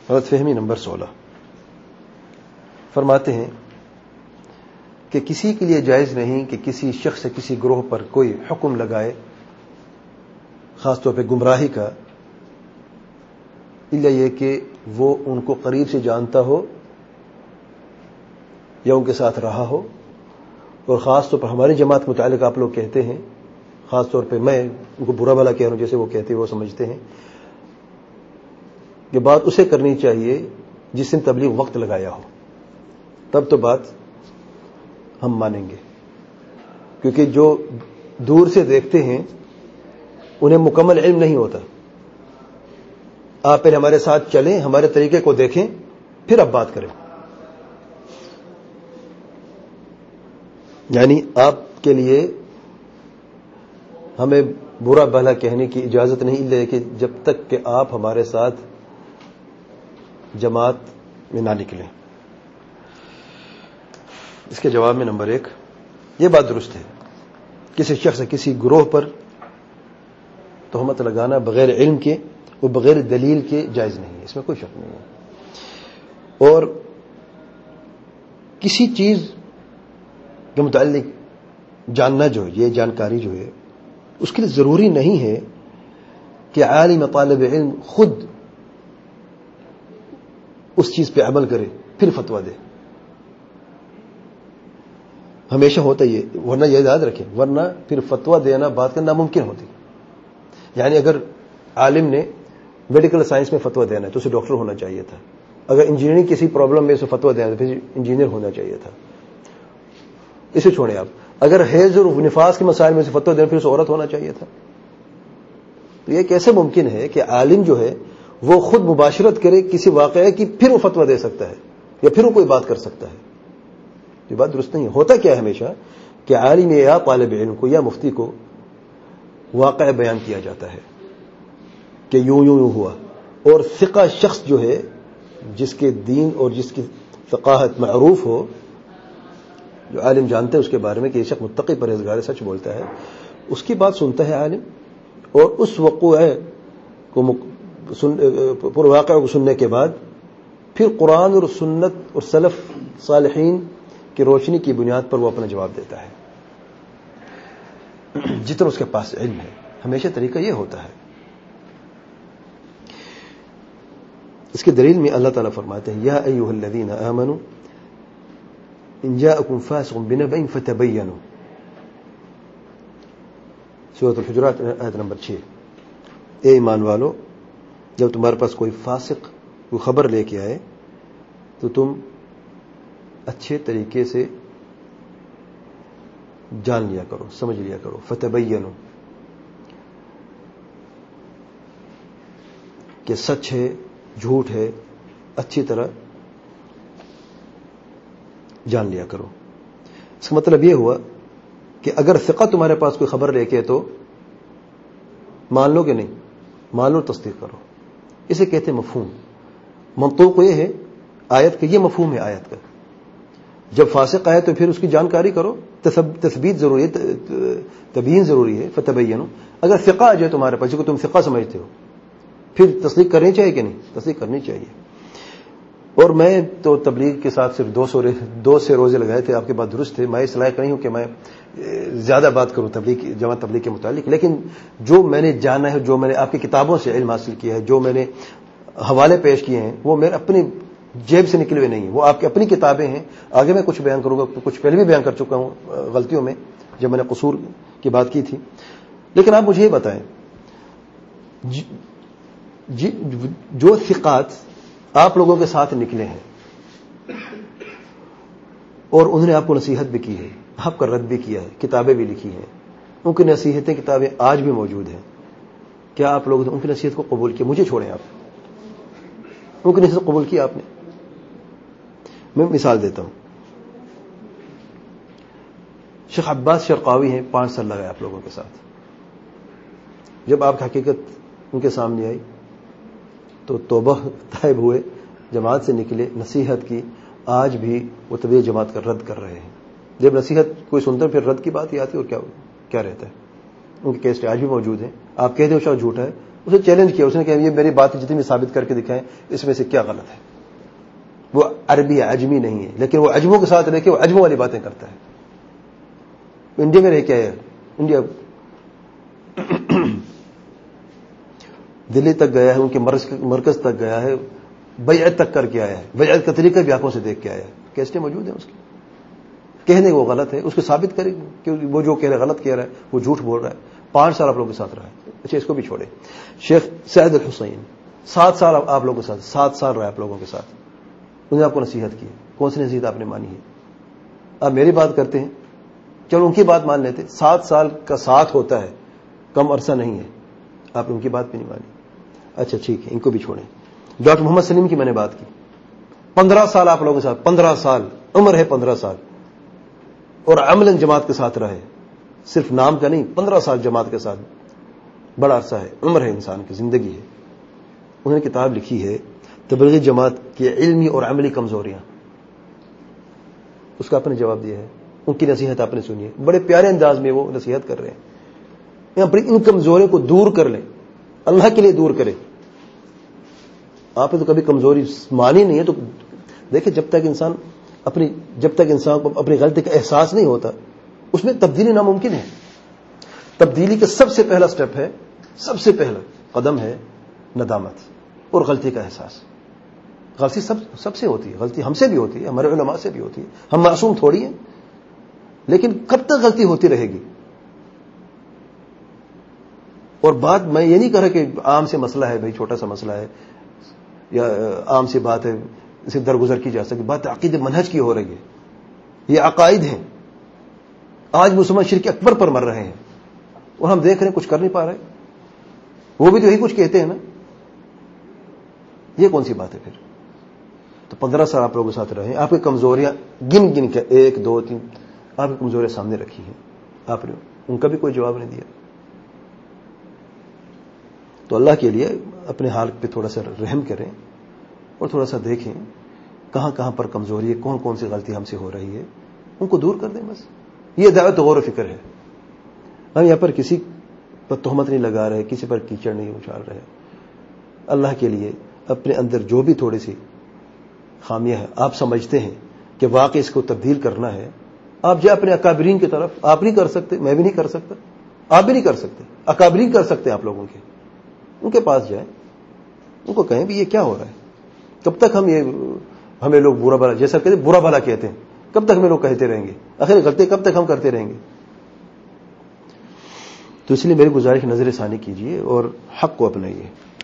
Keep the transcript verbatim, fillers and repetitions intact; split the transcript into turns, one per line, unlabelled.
غلط فہمی نمبر سولہ، فرماتے ہیں کہ کسی کے لیے جائز نہیں کہ کسی شخص سے کسی گروہ پر کوئی حکم لگائے، خاص طور پہ گمراہی کا، الا یہ کہ وہ ان کو قریب سے جانتا ہو یا ان کے ساتھ رہا ہو. اور خاص طور پر ہماری جماعت کے متعلق آپ لوگ کہتے ہیں، خاص طور پہ میں ان کو برا بھلا کہہ رہا ہوں، جیسے وہ کہتے ہیں وہ سمجھتے ہیں کہ بات اسے کرنی چاہیے جس نے تبلیغ وقت لگایا ہو، تب تو بات ہم مانیں گے. کیونکہ جو دور سے دیکھتے ہیں انہیں مکمل علم نہیں ہوتا. آپ پہلے ہمارے ساتھ چلیں، ہمارے طریقے کو دیکھیں، پھر اب بات کریں. یعنی آپ کے لیے ہمیں برا بھلا کہنے کی اجازت نہیں لے کہ جب تک کہ آپ ہمارے ساتھ جماعت میں نہ نکلیں. اس کے جواب میں نمبر ایک، یہ بات درست ہے، کسی شخص کسی گروہ پر تہمت لگانا بغیر علم کے وہ بغیر دلیل کے جائز نہیں ہے، اس میں کوئی شک نہیں ہے. اور کسی چیز کے متعلق جاننا جو ہے، یہ جانکاری جو ہے، اس کے لیے ضروری نہیں ہے کہ عالم طالب علم خود اس چیز پہ عمل کرے پھر فتویٰ دے. ہمیشہ ہوتا یہ، ورنہ یہ یاد رکھیں، ورنہ پھر فتویٰ دینا بات کا ناممکن ہوتی. یعنی اگر عالم نے میڈیکل سائنس میں فتویٰ دینا ہے تو اسے ڈاکٹر ہونا چاہیے تھا. اگر انجینئرنگ کسی پرابلم میں اسے فتویٰ دینا ہے تو پھر انجینئر ہونا چاہیے تھا. اسے چھوڑیں آپ. اگر حیض اور نفاس کے مسائل میں سے فتویٰ دینا پھر اسے عورت ہونا چاہیے تھا. تو یہ کیسے ممکن ہے کہ عالم جو ہے وہ خود مباشرت کرے کسی واقعے کی پھر وہ فتویٰ دے سکتا ہے یا پھر وہ کوئی بات کر سکتا ہے؟ یہ بات درست نہیں ہے. ہوتا کیا ہے ہمیشہ کہ عالم یا طالب علم کو یا مفتی کو واقعہ بیان کیا جاتا ہے کہ یوں یوں یوں ہوا، اور ثقہ شخص جو ہے جس کے دین اور جس کی ثقافت معروف ہو، جو عالم جانتے ہیں اس کے بارے میں کہ یہ شخص متقی پرہیزگار سچ بولتا ہے، اس کی بات سنتا ہے عالم، اور اس وقوع کو پورے واقعہ کو سننے کے بعد پھر قرآن اور سنت اور سلف صالحین کی روشنی کی بنیاد پر وہ اپنا جواب دیتا ہے جتنا اس کے پاس علم ہے. ہمیشہ طریقہ یہ ہوتا ہے. اس کی دلیل میں اللہ تعالیٰ فرماتے ہیں، یا ایھا الذین آمنوا ان جاءکم فاسق بنبأ فتبینوا، سورۃ الحجرات آیت نمبر چھ. اے ایمان والو، جب تمہارے پاس کوئی فاسق کوئی خبر لے کے آئے تو تم اچھے طریقے سے جان لیا کرو، سمجھ لیا کرو. فتبینوا کہ سچ ہے جھوٹ ہے، اچھی طرح جان لیا کرو. اس کا مطلب یہ ہوا کہ اگر ثقہ تمہارے پاس کوئی خبر لے کے تو مان لو کہ نہیں؟ مان لو، تصدیق کرو. اسے کہتے ہیں مفہوم. منطوق یہ ہے آیت کا، یہ مفہوم ہے آیت کا. جب فاسق آئے تو پھر اس کی جانکاری کرو، تثبیت ضروری ہے، تبیین ضروری ہے. فتبینوا، اگر ثقہ آ جائے تمہارے پاس، جس کو تم ثقہ سمجھتے ہو، پھر تصدیق کرنی چاہیے کہ نہیں؟ تصدیق کرنی چاہیے. اور میں تو تبلیغ کے ساتھ صرف دو سو دو سے روزے لگائے تھے. آپ کی بات درست ہے، میں اس لائق نہیں ہوں کہ میں زیادہ بات کروں تبلیغ جماعت تبلیغ کے متعلق، لیکن جو میں نے جانا ہے، جو میں نے آپ کی کتابوں سے علم حاصل کیا ہے، جو میں نے حوالے پیش کیے ہیں، وہ میرے اپنی جیب سے نکلے ہوئے نہیں ہیں، وہ آپ کی اپنی کتابیں ہیں. آگے میں کچھ بیان کروں گا، کچھ پہلے بھی بیان کر چکا ہوں غلطیوں میں جب میں نے قصور کی بات کی تھی. لیکن آپ مجھے یہ بتائیں، جو ثقات آپ لوگوں کے ساتھ نکلے ہیں اور انہوں نے آپ کو نصیحت بھی کی ہے، آپ کا رد بھی کیا ہے، کتابیں بھی لکھی ہیں، ان کی نصیحتیں کتابیں آج بھی موجود ہیں، کیا آپ لوگوں نے ان کی نصیحت کو قبول کیا؟ مجھے چھوڑیں، آپ ان کی نصیحت قبول کی آپ نے؟ میں مثال دیتا ہوں. شیخ عباس شرقاوی ہیں، پانچ سال لگائے آپ لوگوں کے ساتھ. جب آپ کی حقیقت ان کے سامنے آئی تو توبہ طائب ہوئے، جماعت سے نکلے، نصیحت کی. آج بھی وہ طبیعت جماعت کا رد کر رہے ہیں. جب نصیحت کوئی سنتا پھر رد کی بات ہی آتی، اور کیا کیا رہتا ہے. ان کے کیسٹ آج بھی موجود ہیں. آپ کہتے ہو شاید جھوٹا ہے، اسے چیلنج کیا, اس نے کہا یہ میری بات جتنی بھی ثابت کر کے دکھائیں اس میں سے کیا غلط ہے. وہ عربی ہے, عجمی نہیں ہے, لیکن وہ عجموں کے ساتھ رہ کے وہ عجموں والی باتیں کرتا ہے. انڈیا میں رہ کے آیا, انڈیا دلی تک گیا ہے, ان کے مرکز تک گیا ہے, بیعت تک کر کے آیا ہے, بیعت کا طریقہ بھی آنکھوں سے دیکھ کے آیا ہے. کیسٹیں موجود ہیں اس کی, کہنے وہ غلط ہے, اس کو ثابت کرے کہ وہ جو کہہ رہا ہے غلط کہہ رہا ہے, وہ جھوٹ بول رہا ہے. پانچ سال آپ لوگوں کے ساتھ رہا ہے. اچھا اس کو بھی چھوڑے. شیخ سعد الحسین سات سال آپ لوگوں کے ساتھ, سات سال رہا آپ لوگوں کے ساتھ. انہوں نے آپ کو نصیحت کی, کون سی نصیحت آپ نے مانی ہے؟ آپ میری بات کرتے ہیں, چلو ان کی بات مان لیتے. سات سال کا ساتھ ہوتا ہے, کم عرصہ نہیں ہے. آپ نے ان کی بات بھی نہیں مانی. اچھا ٹھیک ہے, ان کو بھی چھوڑیں. ڈاکٹر محمد سلیم کی میں نے بات کی, پندرہ سال آپ لوگوں کے ساتھ, پندرہ سال عمر ہے, پندرہ سال, اور عملاً جماعت کے ساتھ رہے, صرف نام کا نہیں, پندرہ سال جماعت کے ساتھ. بڑا عرصہ ہے, عمر ہے انسان کی, زندگی ہے. انہوں نے کتاب لکھی ہے تبلیغی جماعت کی علمی اور عملی کمزوریاں. اس کا آپ نے جواب دیا ہے, ان کی نصیحت آپ نے سنی ہے, بڑے پیارے انداز میں وہ نصیحت کر رہے ہیں. اپنی ان کمزوریوں کو دور کر لیں, اللہ کے لیے دور کریں. آپ نے تو کبھی کمزوری مانی نہیں ہے, تو دیکھیں جب تک انسان اپنی جب تک انسان کو اپنی غلطی کا احساس نہیں ہوتا, اس میں تبدیلی ناممکن ہے. تبدیلی کا سب سے پہلا سٹیپ ہے, سب سے پہلا قدم ہے ندامت اور غلطی کا احساس. غلطی سب سب سے ہوتی ہے, غلطی ہم سے بھی ہوتی ہے, ہمارے علماء سے بھی ہوتی ہے, ہم معصوم تھوڑی ہیں. لیکن کب تک غلطی ہوتی رہے گی؟ اور بات میں یہ نہیں کہہ رہا کہ عام سے مسئلہ ہے, بھائی چھوٹا سا مسئلہ ہے یا عام سی بات ہے, اسے درگزر کی جا سکتی. بات عقید منہج کی ہو رہی ہے, یہ عقائد ہیں. آج مسلمان شرک اکبر پر مر رہے ہیں, اور ہم دیکھ رہے ہیں کچھ کر نہیں پا رہے. وہ بھی تو یہی کچھ کہتے ہیں نا. یہ کون سی بات ہے پھر؟ تو پندرہ سال آپ لوگوں کے ساتھ رہے, آپ کی کمزوریاں گن گن کے, ایک دو تین, آپ کی کمزوریاں سامنے رکھی ہیں, آپ نے ان کا بھی کوئی جواب نہیں دیا. تو اللہ کے لیے اپنے حال پہ تھوڑا سا رحم کریں, اور تھوڑا سا دیکھیں کہاں کہاں پر کمزوری ہے, کون کون سی غلطی ہم سے ہو رہی ہے, ان کو دور کر دیں بس. یہ دعوت غور و فکر ہے. ہم یہاں پر کسی پر تہمت نہیں لگا رہے, کسی پر کیچڑ نہیں اچھال رہے. اللہ کے لیے اپنے اندر جو بھی تھوڑی سی خامیاں ہیں, آپ سمجھتے ہیں کہ واقعی اس کو تبدیل کرنا ہے, آپ جائیں اپنے اکابرین کی طرف. آپ نہیں کر سکتے, میں بھی نہیں کر سکتا, آپ بھی نہیں کر سکتے, اکابرین کر سکتے ہیں آپ لوگوں کے. ان کے پاس جائیں, ان کو کہیں بھی یہ کیا ہو رہا ہے. کب تک ہم یہ ہمیں لوگ برا بھلا, جیسا کہتے برا بھلا کہتے ہیں, کب تک ہمیں لوگ کہتے رہیں گے؟ آخر غلطی کب تک ہم کرتے رہیں گے؟ تو اس لیے میری گزارش نظر ثانی کیجیے اور حق کو اپنائیے.